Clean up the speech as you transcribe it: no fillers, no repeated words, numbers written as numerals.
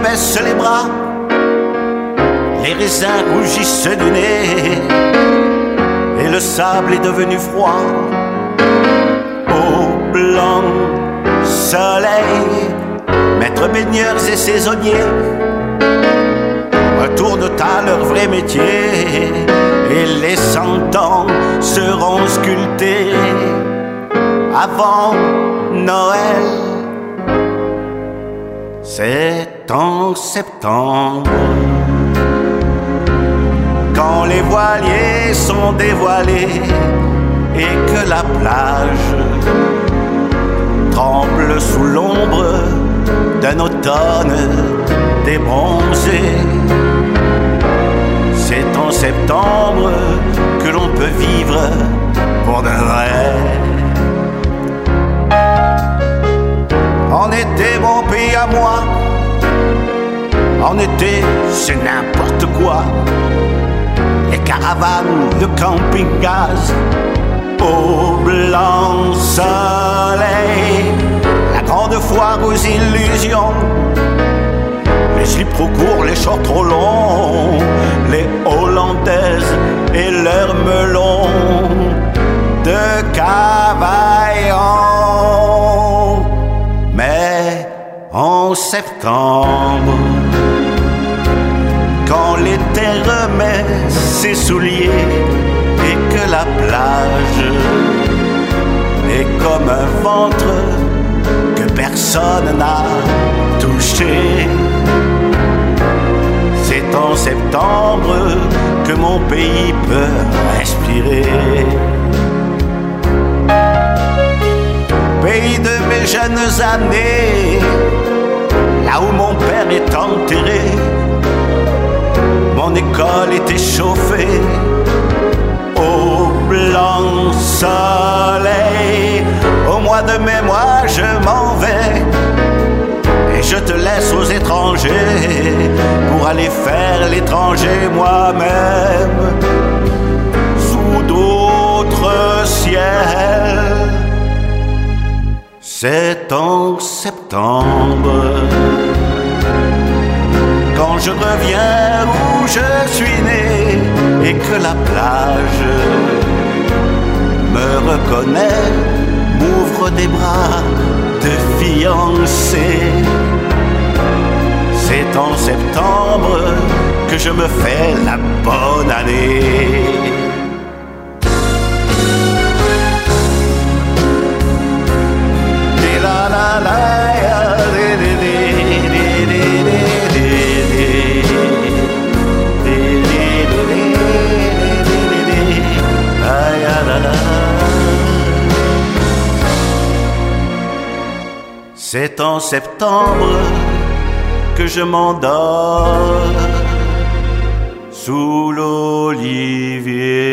baisse les bras, les raisins rougissent du nez, et le sable est devenu froid. Au blanc soleil, maîtres baigneurs et saisonniers retournent à leur vrai métier, et les 100 ans seront sculptés avant Noël. C'est en septembre, quand les voiliers sont dévoilés et que la plage tremble sous l'ombre d'un automne débronzé. C'est en septembre que l'on peut vivre pour de vrai. En été, mon pays à moi, en été, c'est n'importe quoi. Les caravanes de camping-gaz au blanc soleil, la grande foire aux illusions, les slips trop courts, les shorts trop longs, les hollandaises et leurs melons de Cavaillon. Mais en septembre, quand l'été remet ses souliers et que la plage est comme un ventre que personne n'a touché, c'est en septembre que mon pays peut respirer. Pays de mes jeunes années, là où mon père est enterré, mon école était chauffée au blanc soleil. Au mois de mai, moi je m'en vais et je te laisse aux étrangers pour aller faire l'étranger moi-même sous d'autres ciels. C'est en septembre, quand je reviens où je suis né et que la plage me reconnaît, m'ouvre des bras de fiancé. C'est en septembre que je me fais la bonne année. La la la, c'est en septembre que je m'endors sous l'olivier.